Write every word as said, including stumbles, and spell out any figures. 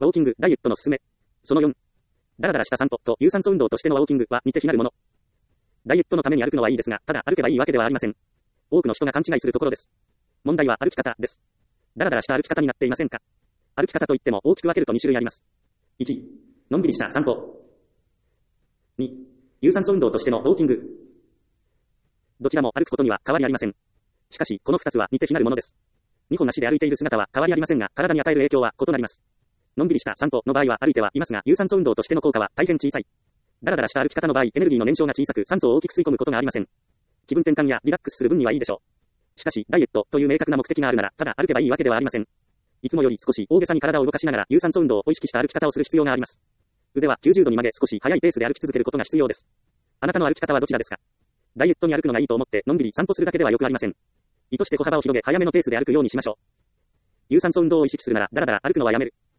ウォーキング、ダイエットのすすめ。そのよん。だらだらした散歩と有酸素運動としてのウォーキングは似て非なるもの。ダイエットのために歩くのはいいですが、ただ歩けばいいわけではありません。多くの人が勘違いするところです。問題は歩き方です。だらだらした歩き方になっていませんか？歩き方といっても大きく分けるとに種類あります。いち、のんびりした散歩。に、有酸素運動としてのウォーキング。どちらも歩くことには変わりありません。しかし、このふたつは似て非なるものです。にほん足で歩いている姿は変わりありませんが、体に与える影響は異なります。のんびりした散歩の場合は歩いてはいますが、有酸素運動としての効果は大変小さい。だらだらした歩き方の場合、エネルギーの燃焼が小さく、酸素を大きく吸い込むことがありません。気分転換やリラックスする分にはいいでしょう。しかし、ダイエットという明確な目的があるなら、ただ歩けばいいわけではありません。いつもより少し大げさに体を動かしながら、有酸素運動を意識した歩き方をする必要があります。腕はきゅうじゅうどに曲げ少し速いペースで歩き続けることが必要です。あなたの歩き方はどちらですか？ダイエットに歩くのがいいと思って、のんびり散歩するだけではよくありません。意図して歩幅を広げ、早めのペースで歩くようにしましょう。有酸素運動を意識するなら、だらだら歩くのはやめる。